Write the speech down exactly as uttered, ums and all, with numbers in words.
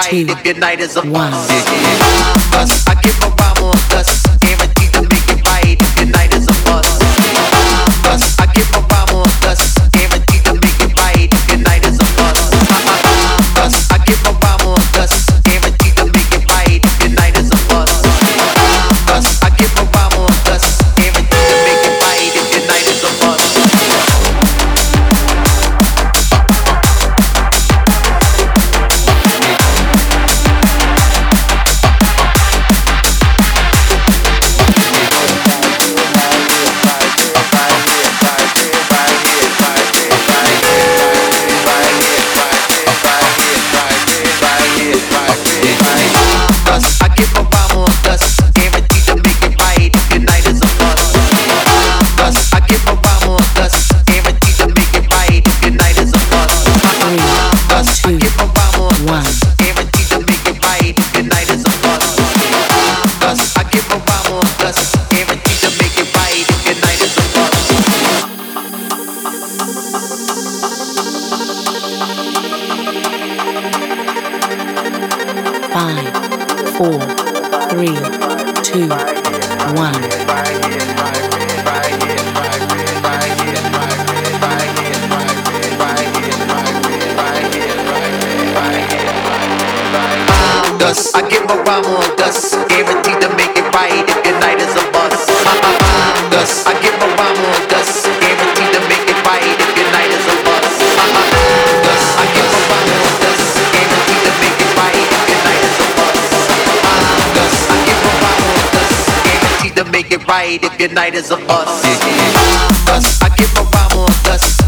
right if your night is a one. bust. I give a rhyme on dust, guaranteed to make it right if your night is a bust. Bust. I give a rhyme on dust, guaranteed to make it right if your night is a bust. Bust. I give a rhyme on dust, guaranteed to make it right if your night is a bust. Bust. I give a rhyme on dust, guaranteed to make it right if your night is a bust. Five, four, three, two, one. Dust. I give a rhyme on dust, guaranteed to make it right if your night is a bust. Dust. I give a rhyme on dust, guaranteed to make it right if your night is a bust. Dust. I give a rhyme on dust, guaranteed to make it right if your night is a bust. Dust. I give a rhyme on dust, guaranteed to make it right if your night is a bust. Dust. I give a rhyme on dust.